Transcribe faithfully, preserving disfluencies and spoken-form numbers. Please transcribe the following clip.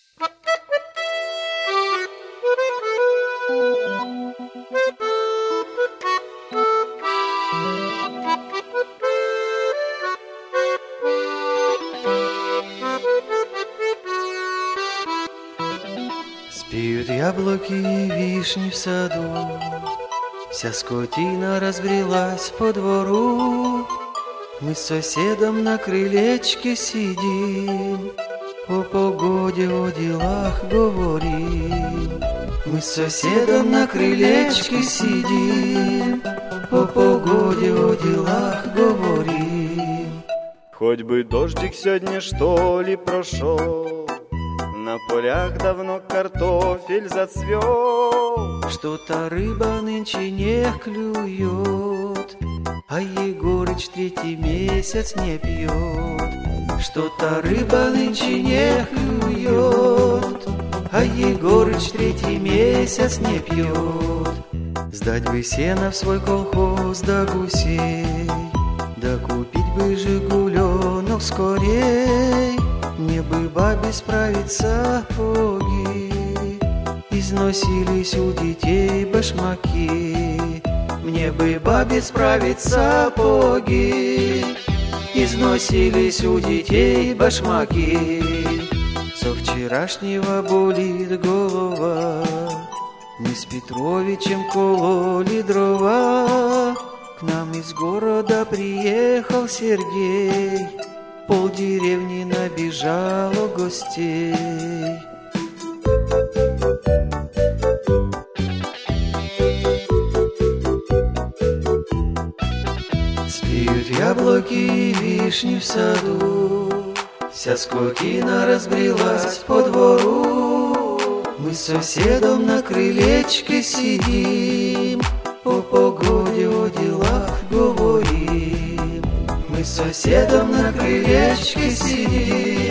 Спеют яблоки и вишни в саду, вся скотина разбрелась по двору. Мы с соседом на крылечке сидим, о погоде, о делах говорим. Мы с соседом на крылечке сидим, о погоде, о делах говорим. Хоть бы дождик сегодня что ли прошел, на полях давно картофель зацвел. Что-то рыба нынче не клюет, а Егорыч третий месяц не пьет. Что-то рыба нынче не клюет, а Егорыч третий месяц не пьет. Сдать бы сено в свой колхоз да гусей, да купить бы жигуленок скорей. Мне бы бабе справить сапоги, износились у детей башмаки. Мне бы бабе справить сапоги, износились у детей башмаки. Со вчерашнего болит голова, мы с Петровичем кололи дрова. К нам из города приехал Сергей, полдеревни набежало гостей. Спеют яблоки и вишни в саду, вся скотина разбрелась по двору. Мы с соседом на крылечке сидим, о погоде, о делах говорим. Мы с соседом на крылечке сидим,